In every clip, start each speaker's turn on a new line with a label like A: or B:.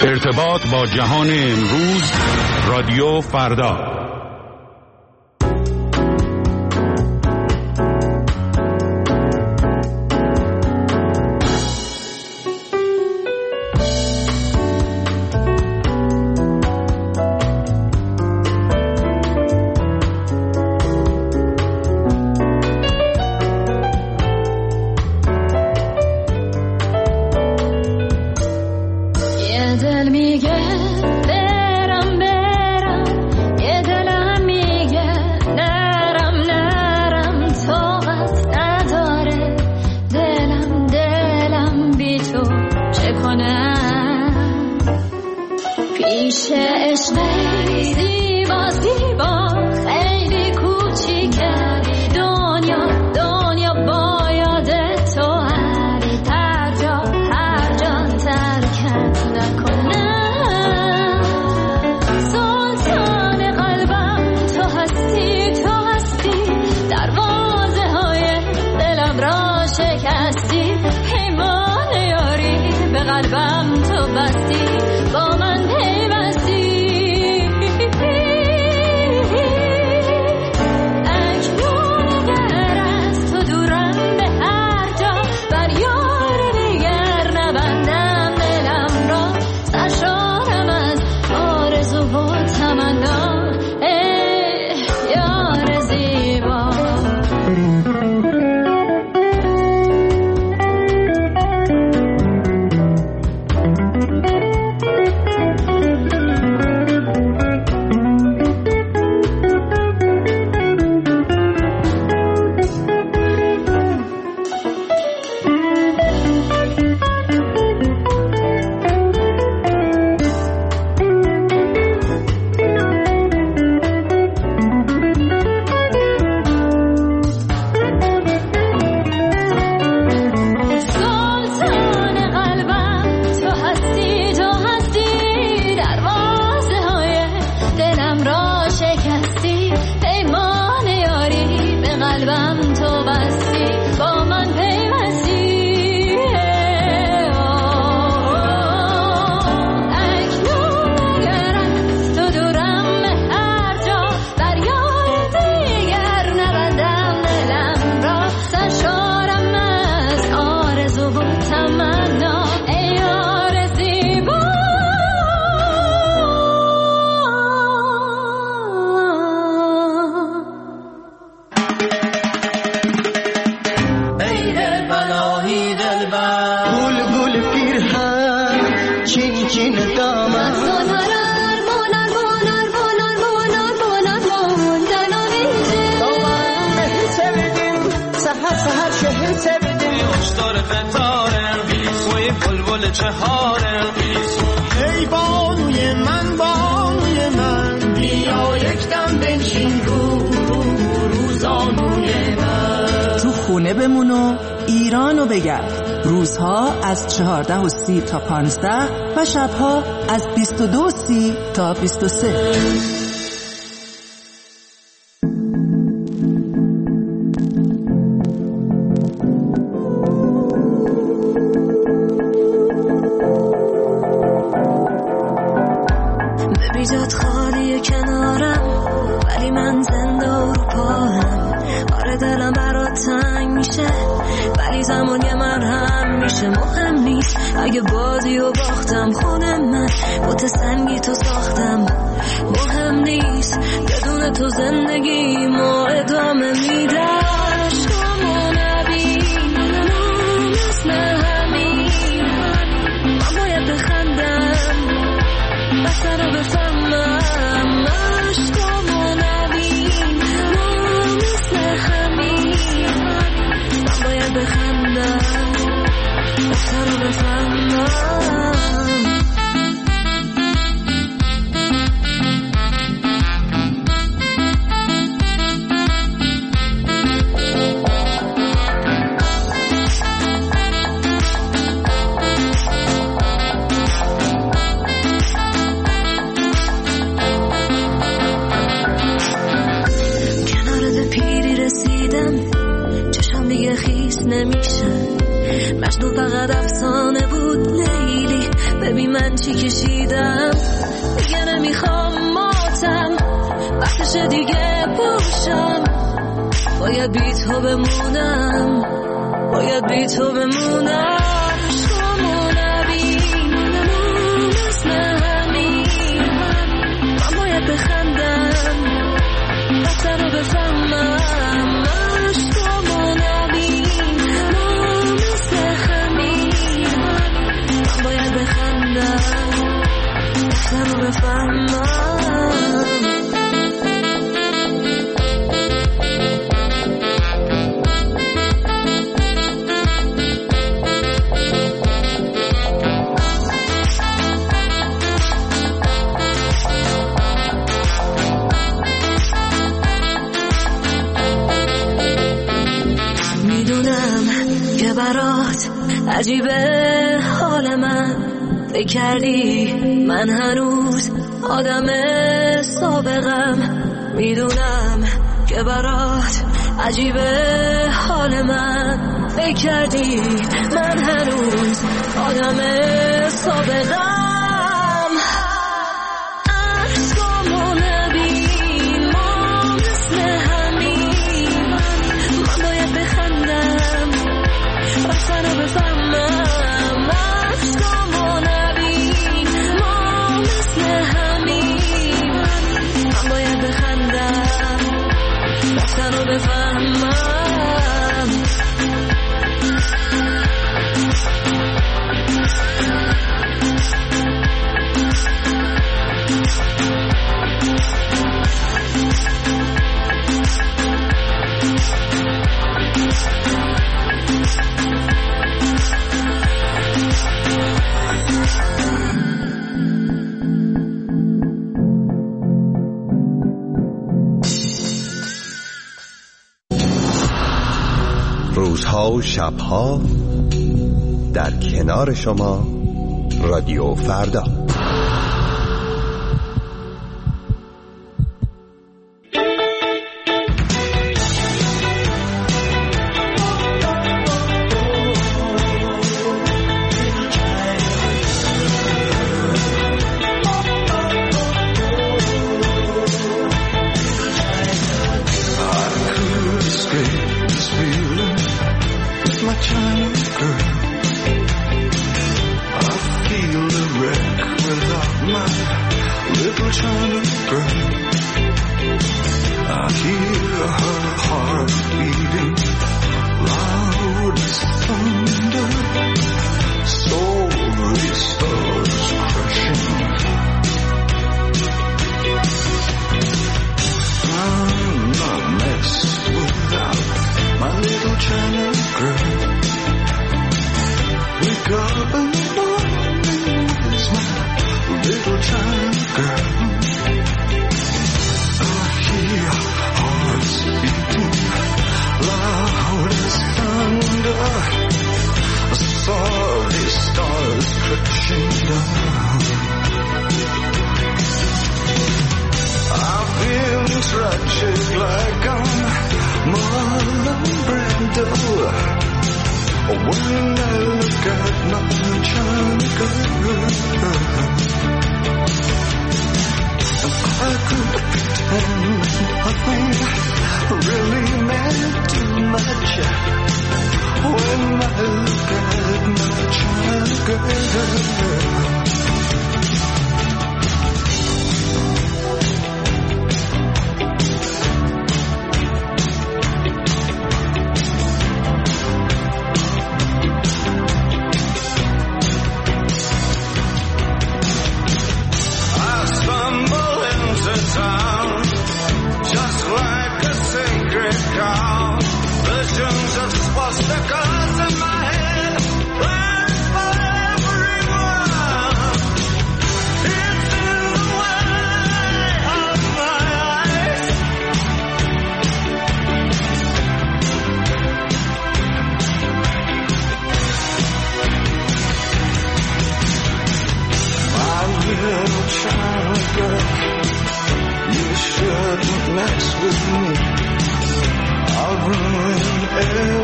A: ارتباط با جهان امروز، رادیو فردا.
B: از 14:30 تا 15 و شبها از 22:30 تا 23.
C: ببیجات خالی کنارم ولی من زنده و رو پاهم. آره دلم برات تنگ میشه ولی زمان یه مرهم میشه. مهم نیست اگه بازی و باختم، خونه من بوت سنگی تو ساختم. مهم نیست بدون تو زندگی ما ادامه میدم. عشقمو نبین مثل همین، من باید بخندم بسر رو بفهمم. عشقمو نبین مثل همین، من باید بخندم بسر رو بفهمم. نمیفهمی من چی کشیدم، دیگه نمیخوام ماتم، وقتش دیگه پوشم. باید بی تو بمونم، باید بی تو بمونم. عشقامو نبین نمون مثل همین، من باید بخندم رفتن رو بفهمم. عشقامو نبین نمون مثل همین، من باید بخندم رفتن رو بفهمم. برات عجیبه حال من، فکر کردی من هنوز آدم سابقم. میدونم که برات عجیبه حال من، فکر کردی من هنوز آدم سابقم. عشقامو نبین ما مثل همین، من باید بخندم رفتن رو بفهمم. عشقامو نبین ما مثل همین، من باید بخندم رفتن رو بفهمم.
D: روزها و شبها در کنار شما رادیو فردا.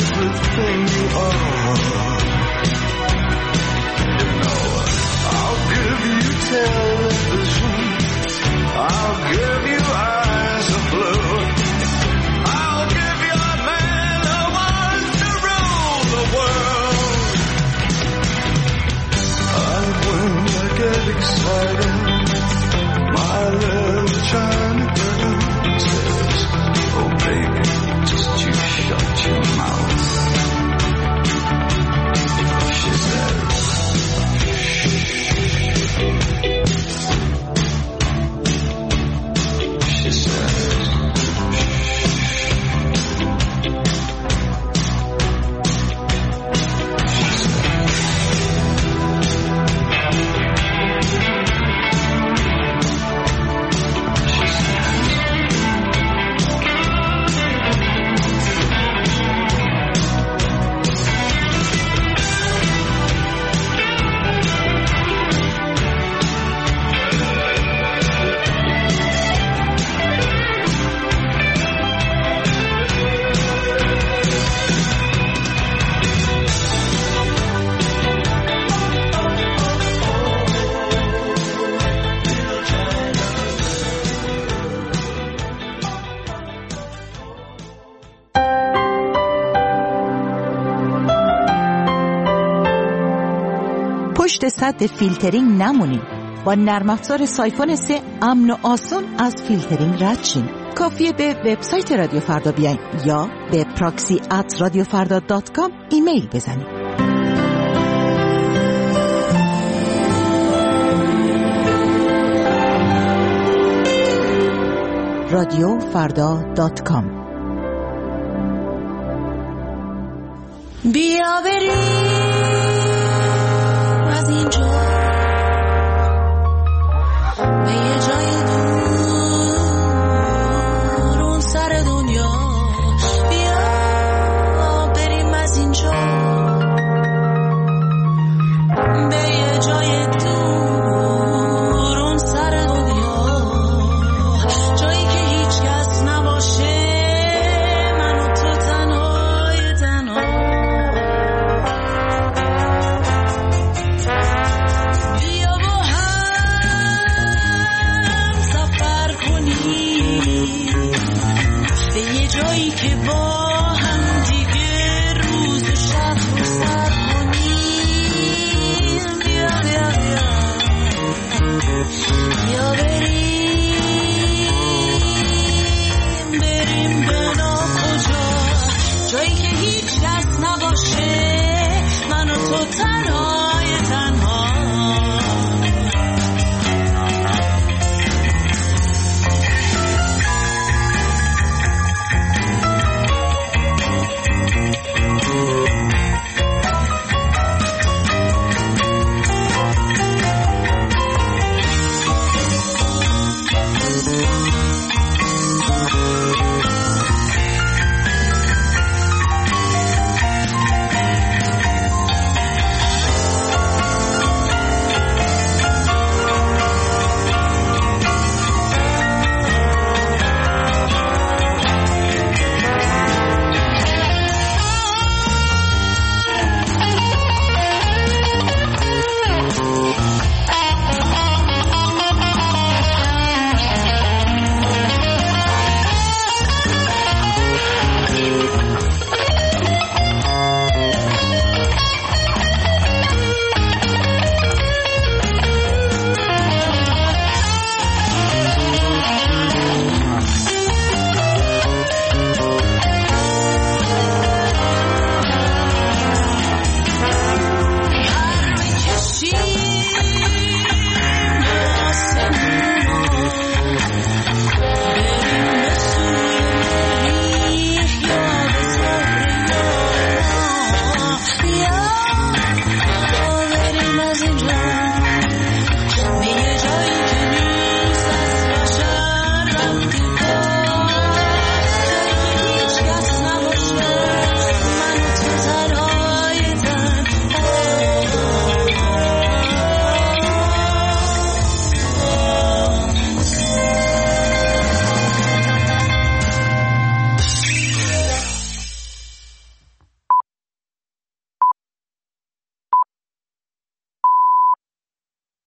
E: everything you are. You know, I'll excited. My little China girl says, oh baby, just you shut your mouth. She said, she said,
B: پشت سد فیلترینگ نمونید. با نرم افزار سایفون 3 امن و آسون از فیلترینگ رد شین. کافیه به وبسایت رادیو فردا بیاین یا به proxy@radiofarda.com ایمیل بزنید. radiofarda.com
C: بیا بریم